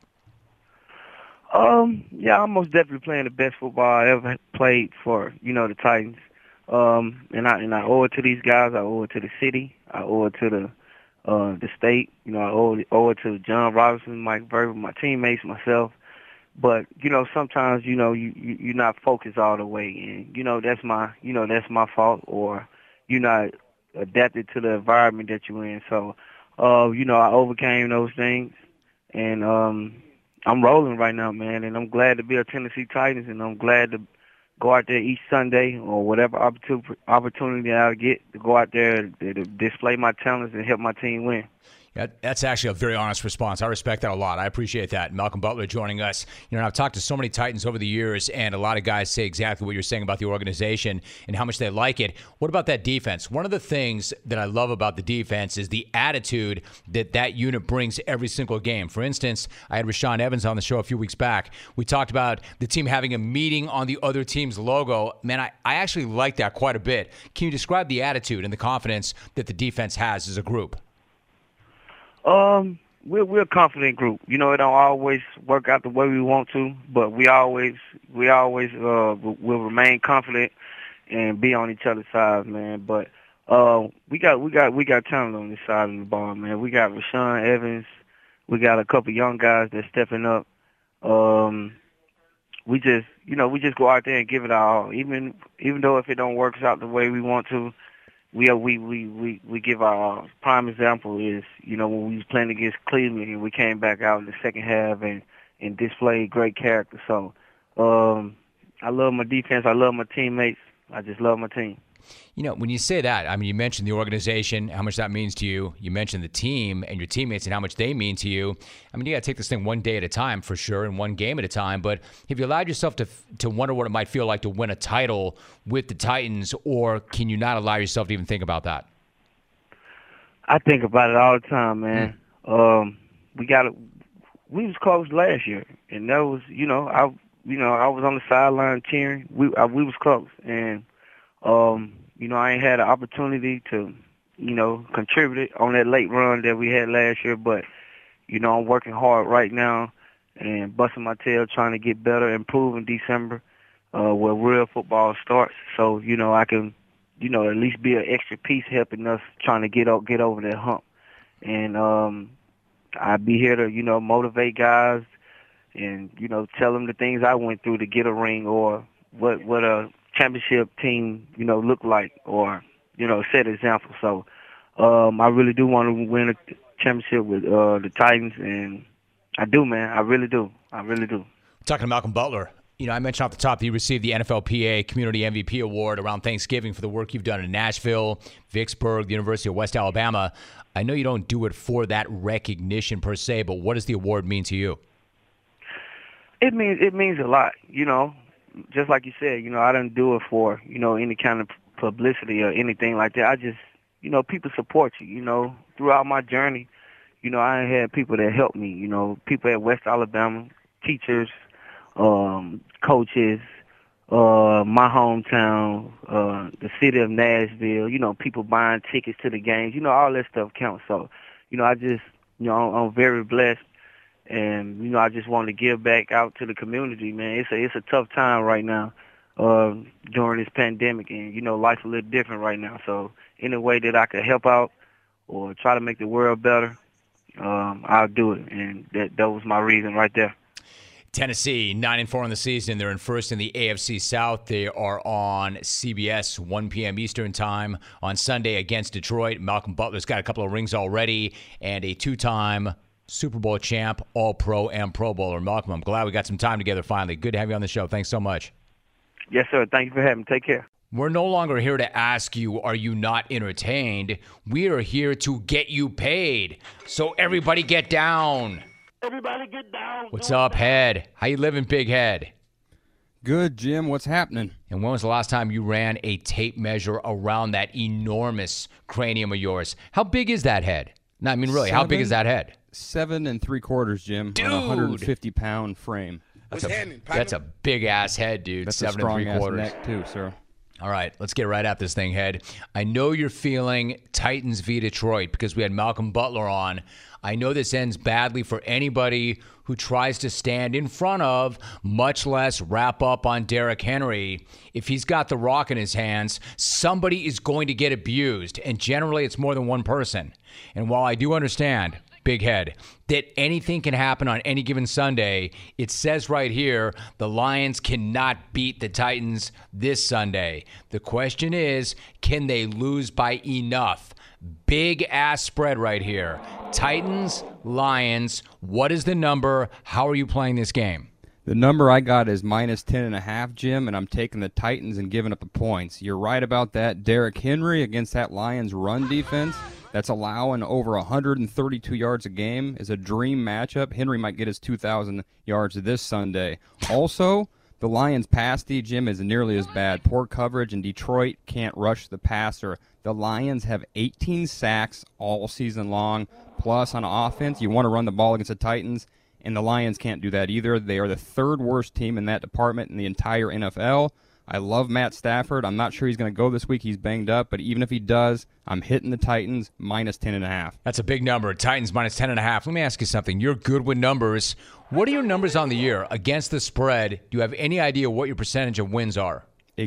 Yeah, I'm most definitely playing the best football I ever played for, the Titans. And I owe it to these guys. I owe it to the city. I owe it to the state. I owe it to John Robinson, Mike Verba, my teammates, myself. But sometimes you're not focused all the way, and that's my fault, or you're not adapted to the environment that you're in. So I overcame those things, and I'm rolling right now, man, and I'm glad to be a Tennessee Titans, and I'm glad to go out there each Sunday or whatever opportunity I get to go out there to display my talents and help my team win. That's actually a very honest response. I respect that a lot. I appreciate that. Malcolm Butler joining us. I've talked to so many Titans over the years, and a lot of guys say exactly what you're saying about the organization and how much they like it. What about that defense? One of the things that I love about the defense is the attitude that unit brings every single game. For instance, I had Rashaan Evans on the show a few weeks back. We talked about the team having a meeting on the other team's logo. Man, I actually like that quite a bit. Can you describe the attitude and the confidence that the defense has as a group? We're a confident group. It don't always work out the way we want to, but we always will remain confident and be on each other's side, man. But we got talent on this side of the ball, man. We got Rashaan Evans. We got a couple young guys that's stepping up. We just go out there and give it our all, even though if it don't work out the way we want to. We give our prime example is, when we was playing against Cleveland and we came back out in the second half and displayed great character. So I love my defense. I love my teammates. I just love my team. When you say that, you mentioned the organization, how much that means to you. You mentioned the team and your teammates and how much they mean to you. You got to take this thing one day at a time for sure and one game at a time. But have you allowed yourself to wonder what it might feel like to win a title with the Titans, or can you not allow yourself to even think about that? I think about it all the time, man. We was close last year, and that was, I was on the sideline cheering. We was close, and I ain't had an opportunity to, contribute on that late run that we had last year. But, I'm working hard right now and busting my tail trying to get better, improve in December, where real football starts. So, I can, at least be an extra piece helping us trying to get over that hump. And I'll be here to, motivate guys and, tell them the things I went through to get a ring, or what a championship team, look like, or, set an example. So I really do want to win a championship with the Titans, and I do, man. I really do. Talking to Malcolm Butler. I mentioned off the top that you received the NFLPA Community MVP Award around Thanksgiving for the work you've done in Nashville, Vicksburg, the University of West Alabama. I know you don't do it for that recognition per se, but what does the award mean to you? It means a lot, Just like you said, I didn't do it for, any kind of publicity or anything like that. I just, people support you, throughout my journey. I had people that helped me, people at West Alabama, teachers, coaches, my hometown, the city of Nashville, people buying tickets to the games, all that stuff counts. So, I just, I'm very blessed. And, I just want to give back out to the community, man. It's a tough time right now during this pandemic. And, life's a little different right now. So any way that I could help out or try to make the world better, I'll do it. And that was my reason right there. Tennessee, 9-4 in the season. They're in first in the AFC South. They are on CBS, 1 p.m. Eastern time on Sunday against Detroit. Malcolm Butler's got a couple of rings already and a 2-time Super Bowl champ, All-Pro and Pro Bowler. Malcolm, I'm glad we got some time together finally. Good to have you on the show. Thanks so much. Yes, sir. Thank you for having me. Take care. We're no longer here to ask you, are you not entertained? We are here to get you paid. So everybody get down. Everybody get down. What's up, Head? How you living, Big Head? Good, Jim. What's happening? And when was the last time you ran a tape measure around that enormous cranium of yours? How big is that head? No, I mean, really, how big is that head? 7 3/4, Jim. Dude. On a 150-pound frame. That's a big-ass head, dude. That's 7 a strong 3/4. neck, too, sir. All right, let's get right at this thing, Head. I know you're feeling Titans v. Detroit because we had Malcolm Butler on. I know this ends badly for anybody who tries to stand in front of, much less wrap up on Derrick Henry. If he's got the rock in his hands, somebody is going to get abused, and generally it's more than one person. And while I do understand, Big Head, that anything can happen on any given Sunday, it says right here the Lions cannot beat the Titans this Sunday. The question is, can they lose by enough? Big ass spread right here. Titans, Lions, what is the number? How are you playing this game? The number I got is -10.5, Jim, and I'm taking the Titans and giving up the points. You're right about that. Derrick Henry against that Lions run defense that's allowing over 132 yards a game is a dream matchup. Henry might get his 2,000 yards this Sunday. Also, the Lions' pass D, Jim, is nearly as bad. Poor coverage, and Detroit can't rush the passer. The Lions have 18 sacks all season long. Plus, on offense, you want to run the ball against the Titans, and the Lions can't do that either. They are the third worst team in that department in the entire NFL. I love Matt Stafford. I'm not sure he's going to go this week. He's banged up, but even if he does, I'm hitting the Titans -10.5. That's a big number. Titans -10.5. Let me ask you something. You're good with numbers. What are your numbers on the year against the spread? Do you have any idea what your percentage of wins are?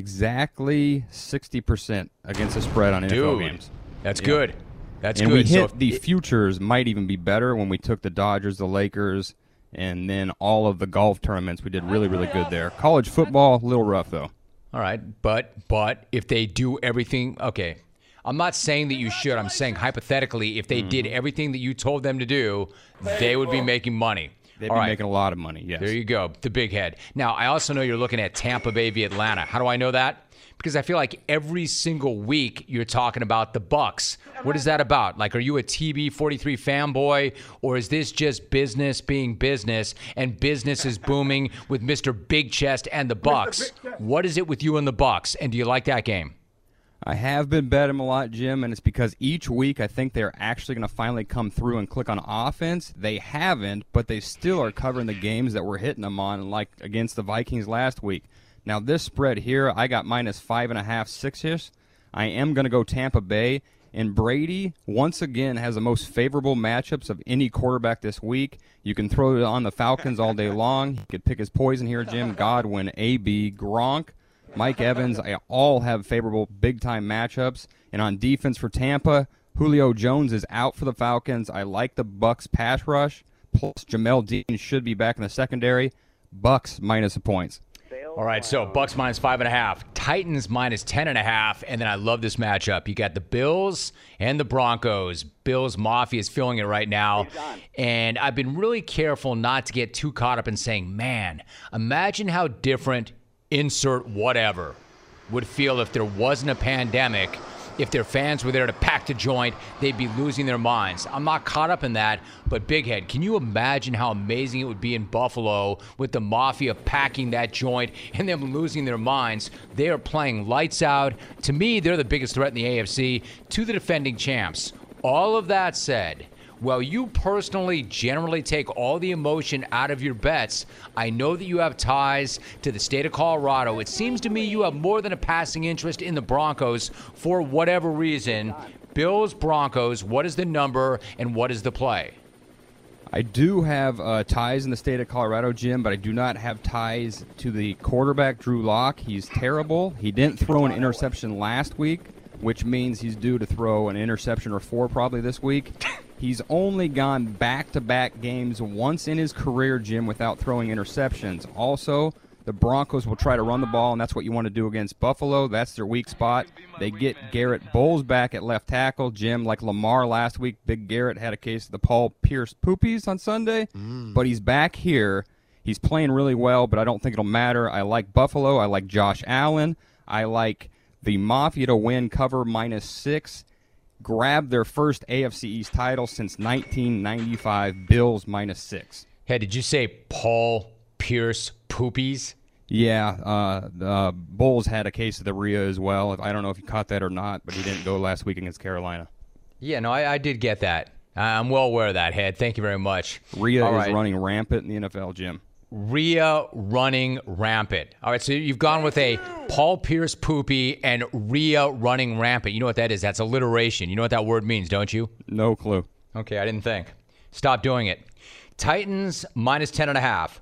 Exactly 60% against the spread on NFL games. That's good. That's and good. We hit the futures might even be better when we took the Dodgers, the Lakers, and then all of the golf tournaments. We did really, really good there. College football, a little rough, though. All right, but if they do everything, okay. I'm not saying that you should. I'm saying hypothetically, if they did everything that you told them to do, they would be making money. They'd be making a lot of money, yes. There you go, the big head. Now, I also know you're looking at Tampa Bay v. Atlanta. How do I know that? Because I feel like every single week you're talking about the Bucs. What is that about? Like, are you a TB43 fanboy, or is this just business being business, and business is booming with Mr. Big Chest and the Bucs? What is it with you and the Bucs, and do you like that game? I have been betting them a lot, Jim, and it's because each week I think they're actually going to finally come through and click on offense. They haven't, but they still are covering the games that we're hitting them on, like against the Vikings last week. Now, this spread here, I got -5.5, 6-ish. I am going to go Tampa Bay. And Brady, once again, has the most favorable matchups of any quarterback this week. You can throw it on the Falcons all day long. He could pick his poison here, Jim. Godwin, AB, Gronk, Mike Evans, I all have favorable big-time matchups. And on defense for Tampa, Julio Jones is out for the Falcons. I like the Bucs pass rush. Plus, Jamel Dean should be back in the secondary. Bucs minus the points. All right, so Bucs -5.5, Titans -10.5, and then I love this matchup. You got the Bills and the Broncos. Bills Mafia is feeling it right now, and I've been really careful not to get too caught up in saying, man, imagine how different insert whatever would feel if there wasn't a pandemic. If their fans were there to pack the joint, they'd be losing their minds. I'm not caught up in that, but Big Head, can you imagine how amazing it would be in Buffalo with the Mafia packing that joint and them losing their minds? They are playing lights out. To me, they're the biggest threat in the AFC to the defending champs. All of that said, well, you personally generally take all the emotion out of your bets. I know that you have ties to the state of Colorado. It seems to me you have more than a passing interest in the Broncos for whatever reason. Bills, Broncos, what is the number and what is the play? I do have ties in the state of Colorado, Jim, but I do not have ties to the quarterback, Drew Lock. He's terrible. He didn't throw an interception last week, which means he's due to throw an interception or 4 probably this week. He's only gone back-to-back games once in his career, Jim, without throwing interceptions. Also, the Broncos will try to run the ball, and that's what you want to do against Buffalo. That's their weak spot. They get Garrett Bowles back at left tackle. Jim, like Lamar last week, Big Garrett had a case of the Paul Pierce poopies on Sunday, but he's back here. He's playing really well, but I don't think it'll matter. I like Buffalo. I like Josh Allen. I like the Mafia to win, cover -6. Grab their first AFC East title since 1995, Bills -6. Hey, did you say Paul Pierce poopies? Yeah, the Bulls had a case of the Rhea as well. I don't know if you caught that or not, but he didn't go last week against Carolina. Yeah, no, I did get that. I'm well aware of that, Head. Thank you very much. Rhea is running rampant in the NFL, Jim. Rhea running rampant. All right, so you've gone with a Paul Pierce poopy and Rhea running rampant. You know what that is? That's alliteration. You know what that word means, don't you? No clue. Okay, I didn't think. Stop doing it. Titans -10.5.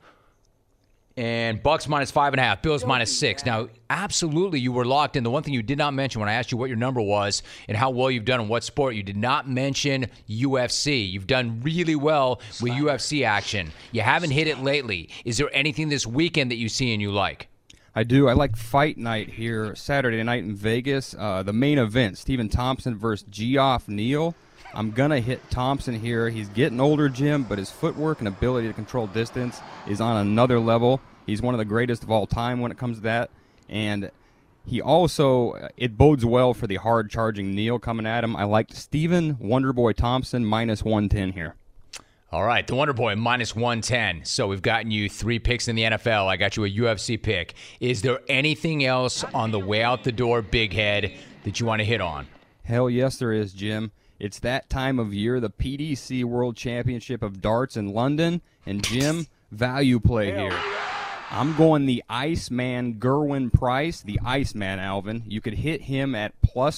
And Bucks -5.5, Bills -6. Now, absolutely, you were locked in. The one thing you did not mention when I asked you what your number was and how well you've done in what sport, you did not mention UFC. You've done really well with UFC action. You haven't hit it lately. Is there anything this weekend that you see and you like? I do. I like Fight Night here Saturday night in Vegas. The main event, Stephen Thompson versus Geoff Neal. I'm going to hit Thompson here. He's getting older, Jim, but his footwork and ability to control distance is on another level. He's one of the greatest of all time when it comes to that. And he also, it bodes well for the hard-charging Neal coming at him. I like Stephen Wonderboy Thompson -110 here. All right, the Wonder Boy -110. So we've gotten you 3 picks in the NFL. I got you a UFC pick. Is there anything else on the way out the door, Big Head, that you want to hit on? Hell yes, there is, Jim. It's that time of year, the PDC World Championship of Darts in London. And, Jim, value play here. I'm going the Iceman Gerwin Price, the Iceman, Alvin. You could hit him at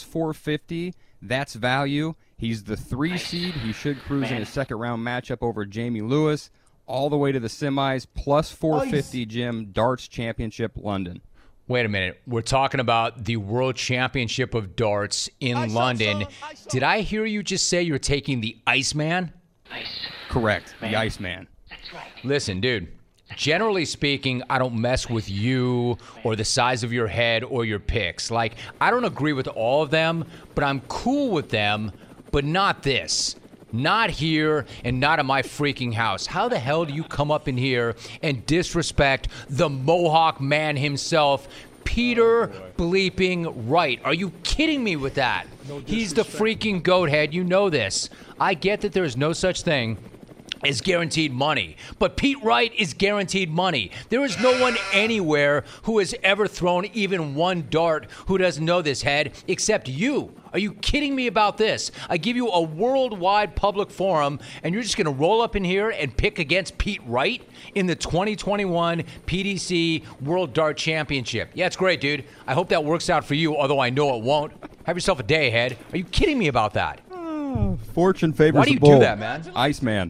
+450. That's value. He's the 3 seed. He should cruise in his second-round matchup over Jamie Lewis all the way to the semis. +450, Jim, Darts Championship, London. Wait a minute. We're talking about the World Championship of Darts in London. Did I hear you just say you're taking the Iceman? Correct, the Iceman. That's right. Listen, dude, generally speaking, I don't mess with you or the size of your head or your picks. Like, I don't agree with all of them, but I'm cool with them, but not this. Not here and not in my freaking house. How the hell do you come up in here and disrespect the Mohawk man himself, Peter bleeping Wright? Are you kidding me with that? He's the freaking goat head. You know this. I get that there's no such thing is guaranteed money. But Pete Wright is guaranteed money. There is no one anywhere who has ever thrown even one dart who doesn't know this, Head, except you. Are you kidding me about this? I give you a worldwide public forum, and you're just going to roll up in here and pick against Pete Wright in the 2021 PDC World Dart Championship. Yeah, it's great, dude. I hope that works out for you, although I know it won't. Have yourself a day, Head. Are you kidding me about that? Fortune favors Why do you the bull. do that, man? Iceman.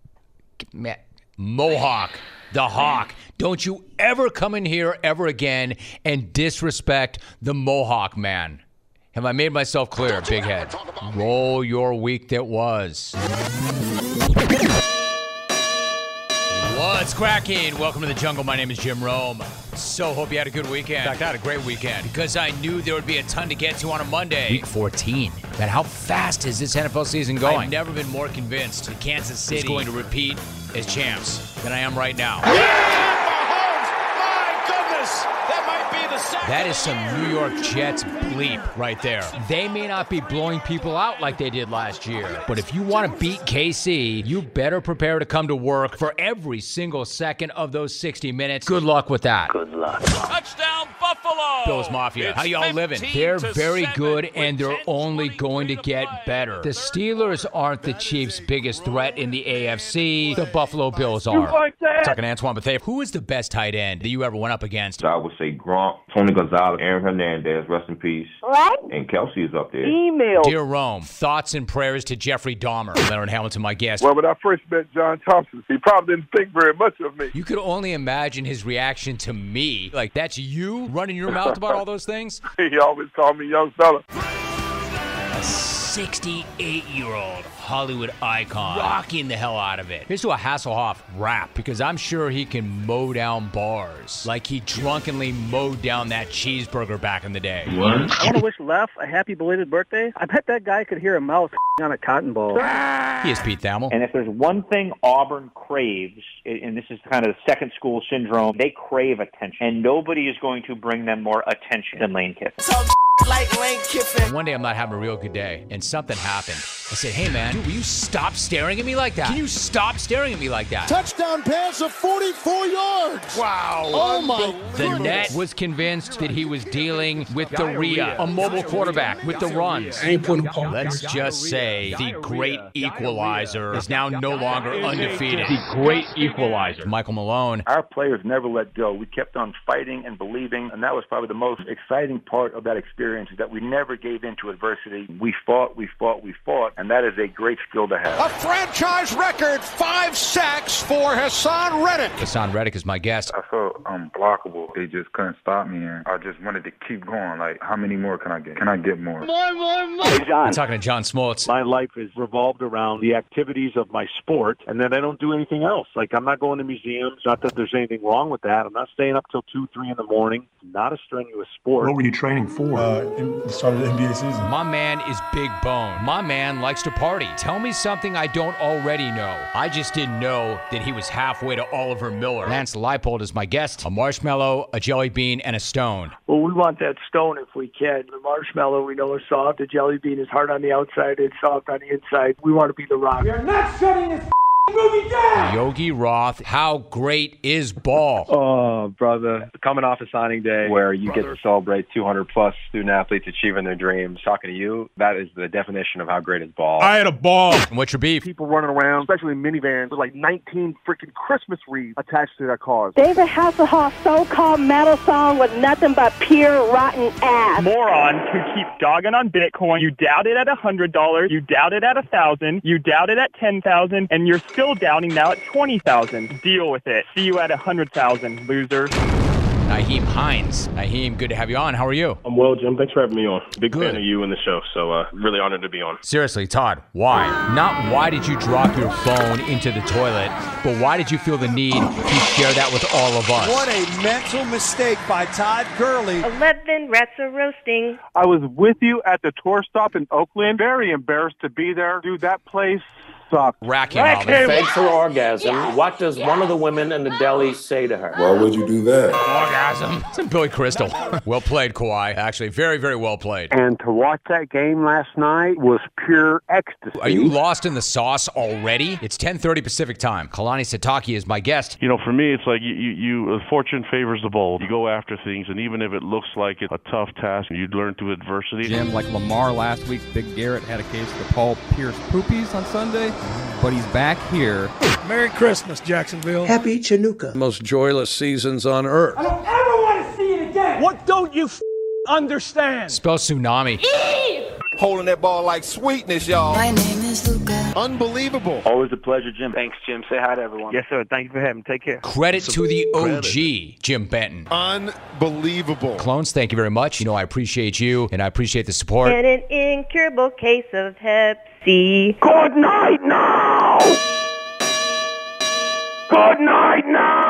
Mohawk, the Hawk. Don't you ever come in here ever again and disrespect the Mohawk man. Have I made myself clear, Big Head? Roll your week that was. What's cracking? Welcome to the jungle. My name is Jim Rome. So hope you had a good weekend. In fact, I had a great weekend because I knew there would be a ton to get to on a Monday. Week 14. Man, how fast is this NFL season going? I've never been more convinced that Kansas City is going to repeat as champs than I am right now. That is some New York Jets bleep right there. They may not be blowing people out like they did last year, but if you want to beat KC, you better prepare to come to work for every single second of those 60 minutes. Good luck with that. Good luck. Touchdown, Buffalo! Bills Mafia. How y'all living? They're very good, and they're only going to get better. The Steelers aren't the Chiefs' biggest threat in the AFC. The Buffalo Bills are. Talking to Antoine Bethea. Who is the best tight end that you ever went up against? I would say Gronk, Tony Gonzalez, Aaron Hernandez, rest in peace. What? And Kelsey is up there. Email. Dear Rome, thoughts and prayers to Jeffrey Dahmer. Leonard Hamilton, my guest. Well, when I first met John Thompson, he probably didn't think very much of me. You could only imagine his reaction to me. Like, that's you running your mouth about all those things? He always called me young fella. A 68-year-old Hollywood icon, rocking the hell out of it. Here's to a Hasselhoff rap, because I'm sure he can mow down bars like he drunkenly mowed down that cheeseburger back in the day. What? I want to wish Lef a happy belated birthday. I bet that guy could hear a mouse on a cotton ball. He is Pete Thamel. And if there's one thing Auburn craves, and this is kind of the second school syndrome, they crave attention. And nobody is going to bring them more attention than Lane Kiffin. Like Lane Kiffin. One day I'm not having a real good day, and something happened. I said, hey man, dude, will you stop staring at me like that? Can you stop staring at me like that? Touchdown pass of 44 yards. Wow. Oh my The goodness. net was convinced that he was dealing with diarrhea, a mobile quarterback with the runs. Let's just say the great equalizer is now no longer undefeated. The great equalizer. Michael Malone. Our players never let go. We kept on fighting and believing, and that was probably the most exciting part of that experience, is that we never gave in to adversity. We fought, and that is a great skill to have. A franchise record 5 sacks for Hassan Reddick. Hassan Reddick is my guest. I felt unblockable. They just couldn't stop me, and I just wanted to keep going. Like, how many more can I get? Can I get more? More. Hey, John. I'm talking to John Smoltz. My life is revolved around the activities of my sport, and then I don't do anything else. Like, I'm not going to museums. Not that there's anything wrong with that. I'm not staying up till 2, 3 in the morning. Not a strenuous sport. What were you training for? In the start of the NBA season. My man is big bone. My man likes to party. Tell me something I don't already know. I just didn't know that he was halfway to Oliver Miller. Lance Leipold is my guest. A marshmallow, a jelly bean, and a stone. Well, we want that stone if we can. The marshmallow we know is soft. The jelly bean is hard on the outside. It's soft on the inside. We want to be the rock. You're not shutting this movie down. Yogi Roth, how great is ball? Oh, brother. Coming off of signing day where you get to celebrate 200-plus student-athletes achieving their dreams, talking to you, that is the definition of how great is ball. I had a ball. What's your beef? People running around, especially in minivans, with like 19 freaking Christmas wreaths attached to their cars. David Hasselhoff's so-called metal song was nothing but pure rotten ass. Moron who keep dogging on Bitcoin. You doubt it at $100. You doubt it at $1,000. You doubt it at $10,000, and you're still doubting now at $20,000. Deal with it. See you at $100,000, loser. Naheem Hines. Naheem, good to have you on. How are you? I'm well, Jim. Thanks for having me on. Big fan of you and the show, so really honored to be on. Seriously, Todd, why? Not why did you drop your phone into the toilet, but why did you feel the need to share that with all of us? What a mental mistake by Todd Gurley. 11 rats are roasting. I was with you at the tour stop in Oakland. Very embarrassed to be there. Dude, that place sucked. Racking. Fakes her orgasm. What does one of the women in the deli say to her? Why would you do that? Orgasm. It's Billy Crystal. Well played, Kawhi. Actually, very, very well played. And to watch that game last night was pure ecstasy. Are you lost in the sauce already? It's 10:30 Pacific time. Kalani Sitake is my guest. You know, for me, it's like you fortune favors the bold. You go after things, and even if it looks like it's a tough task, you learn through adversity. Jim, like Lamar last week, Big Garrett had a case of the Paul Pierce poopies on Sunday, but he's back here. Merry Christmas, Jacksonville. Happy Chanukah. Most joyless seasons on earth. I don't ever want to see it again. What don't you understand? Spell tsunami. Holding that ball like sweetness, y'all. My name is Luca. Unbelievable. Always a pleasure, Jim. Thanks, Jim. Say hi to everyone. Yes, sir. Thank you for having me. Take care. Credit to the OG, Jim Benton. Unbelievable. Clones, thank you very much. You know, I appreciate you, and I appreciate the support. And an incurable case of Hep C. Good night now! Good night now!